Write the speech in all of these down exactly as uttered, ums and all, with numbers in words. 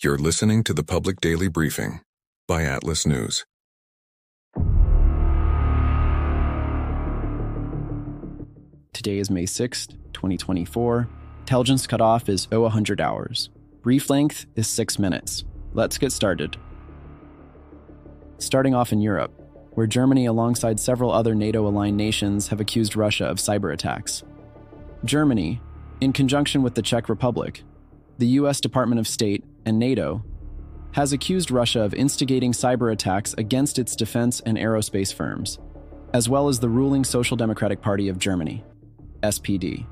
You're listening to the Public Daily Briefing by Atlas News. Today is May sixth, twenty twenty-four. Intelligence cutoff is oh one hundred hours. Brief length is six minutes. Let's get started. Starting off in Europe, where Germany, alongside several other NATO-aligned nations, have accused Russia of cyber attacks. Germany, in conjunction with the Czech Republic, the U S Department of State, and NATO, has accused Russia of instigating cyber attacks against its defense and aerospace firms, as well as the ruling Social Democratic Party of Germany, S P D.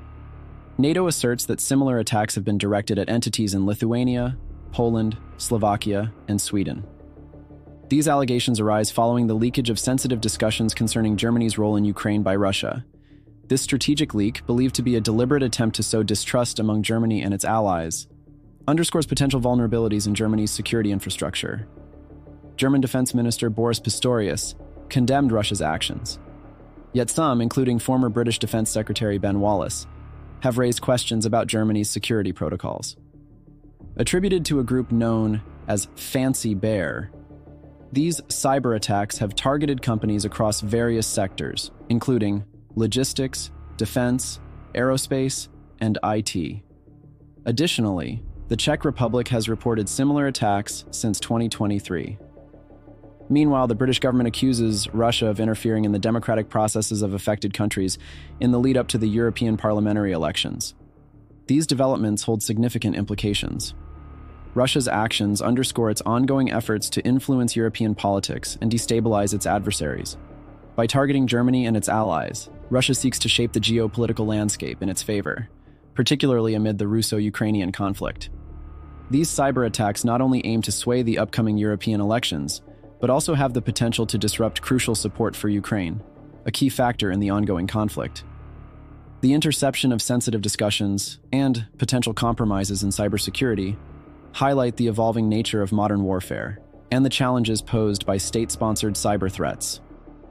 NATO asserts that similar attacks have been directed at entities in Lithuania, Poland, Slovakia, and Sweden. These allegations arise following the leakage of sensitive discussions concerning Germany's role in Ukraine by Russia. This strategic leak, believed to be a deliberate attempt to sow distrust among Germany and its allies, underscores potential vulnerabilities in Germany's security infrastructure. German Defense Minister Boris Pistorius condemned Russia's actions. Yet some, including former British Defense Secretary Ben Wallace, have raised questions about Germany's security protocols. Attributed to a group known as Fancy Bear, these cyber attacks have targeted companies across various sectors, including logistics, defense, aerospace, and I T. Additionally, the Czech Republic has reported similar attacks since twenty twenty-three. Meanwhile, the British government accuses Russia of interfering in the democratic processes of affected countries in the lead-up to the European parliamentary elections. These developments hold significant implications. Russia's actions underscore its ongoing efforts to influence European politics and destabilize its adversaries. By targeting Germany and its allies, Russia seeks to shape the geopolitical landscape in its favor, particularly amid the Russo-Ukrainian conflict. These cyber attacks not only aim to sway the upcoming European elections, but also have the potential to disrupt crucial support for Ukraine, a key factor in the ongoing conflict. The interception of sensitive discussions and potential compromises in cybersecurity highlight the evolving nature of modern warfare and the challenges posed by state-sponsored cyber threats.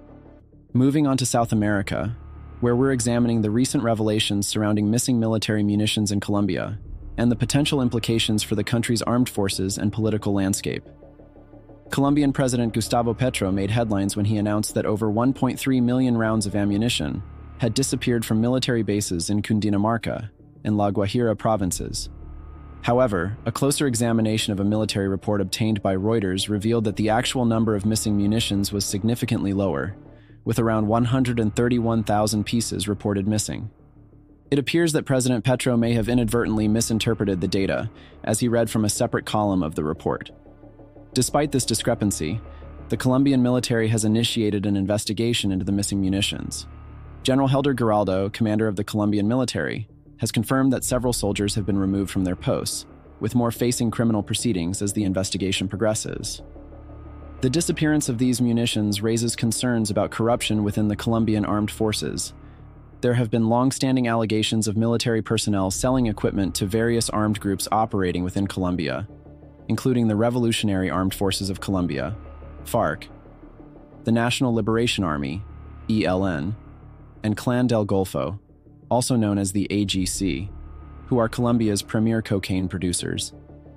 Moving on to South America, where we're examining the recent revelations surrounding missing military munitions in Colombia and the potential implications for the country's armed forces and political landscape. Colombian President Gustavo Petro made headlines when he announced that over one point three million rounds of ammunition had disappeared from military bases in Cundinamarca and La Guajira provinces. However, a closer examination of a military report obtained by Reuters revealed that the actual number of missing munitions was significantly lower, with around one hundred thirty-one thousand pieces reported missing. It appears that President Petro may have inadvertently misinterpreted the data, as he read from a separate column of the report. Despite this discrepancy, the Colombian military has initiated an investigation into the missing munitions. General Helder Giraldo, commander of the Colombian military, has confirmed that several soldiers have been removed from their posts, with more facing criminal proceedings as the investigation progresses. The disappearance of these munitions raises concerns about corruption within the Colombian armed forces. There have been long-standing allegations of military personnel selling equipment to various armed groups operating within Colombia, including the Revolutionary Armed Forces of Colombia, FARC, the National Liberation Army, E L N, and Clan del Golfo, also known as the A G C, who are Colombia's premier cocaine producers.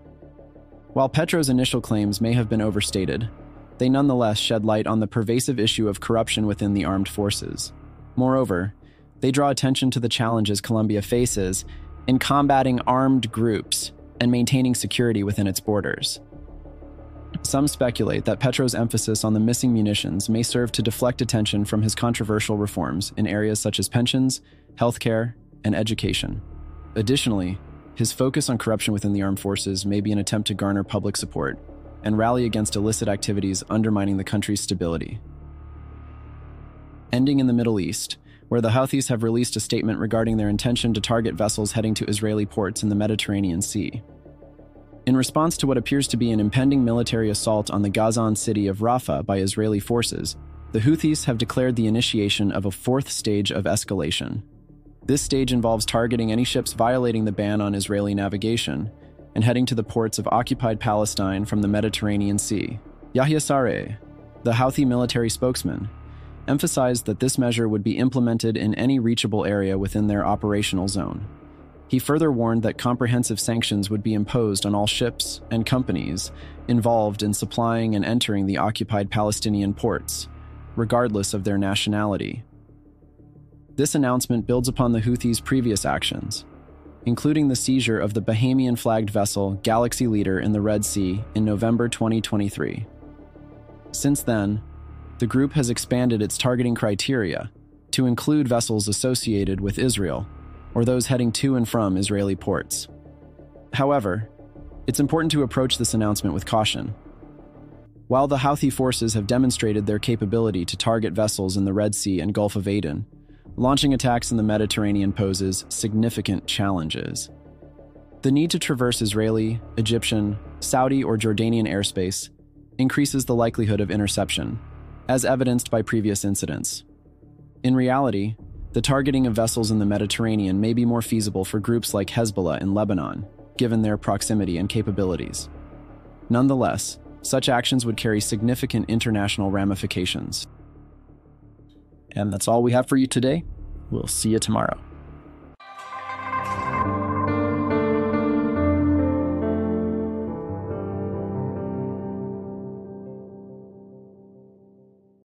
While Petro's initial claims may have been overstated, they nonetheless shed light on the pervasive issue of corruption within the armed forces. Moreover, they draw attention to the challenges Colombia faces in combating armed groups and maintaining security within its borders. Some speculate that Petro's emphasis on the missing munitions may serve to deflect attention from his controversial reforms in areas such as pensions, healthcare, and education. Additionally, his focus on corruption within the armed forces may be an attempt to garner public support and rally against illicit activities undermining the country's stability. Ending in the Middle East, where the Houthis have released a statement regarding their intention to target vessels heading to Israeli ports in the Mediterranean Sea. In response to what appears to be an impending military assault on the Gazan city of Rafah by Israeli forces, the Houthis have declared the initiation of a fourth stage of escalation. This stage involves targeting any ships violating the ban on Israeli navigation and heading to the ports of occupied Palestine from the Mediterranean Sea. Yahya Saree, the Houthi military spokesman, emphasized that this measure would be implemented in any reachable area within their operational zone. He further warned that comprehensive sanctions would be imposed on all ships and companies involved in supplying and entering the occupied Palestinian ports, regardless of their nationality. This announcement builds upon the Houthis' previous actions, including the seizure of the Bahamian-flagged vessel Galaxy Leader in the Red Sea in November twenty twenty-three. Since then, the group has expanded its targeting criteria to include vessels associated with Israel or those heading to and from Israeli ports. However, it's important to approach this announcement with caution. While the Houthi forces have demonstrated their capability to target vessels in the Red Sea and Gulf of Aden, launching attacks in the Mediterranean poses significant challenges. The need to traverse Israeli, Egyptian, Saudi, or Jordanian airspace increases the likelihood of interception, as evidenced by previous incidents. In reality, the targeting of vessels in the Mediterranean may be more feasible for groups like Hezbollah in Lebanon, given their proximity and capabilities. Nonetheless, such actions would carry significant international ramifications. And that's all we have for you today. We'll see you tomorrow.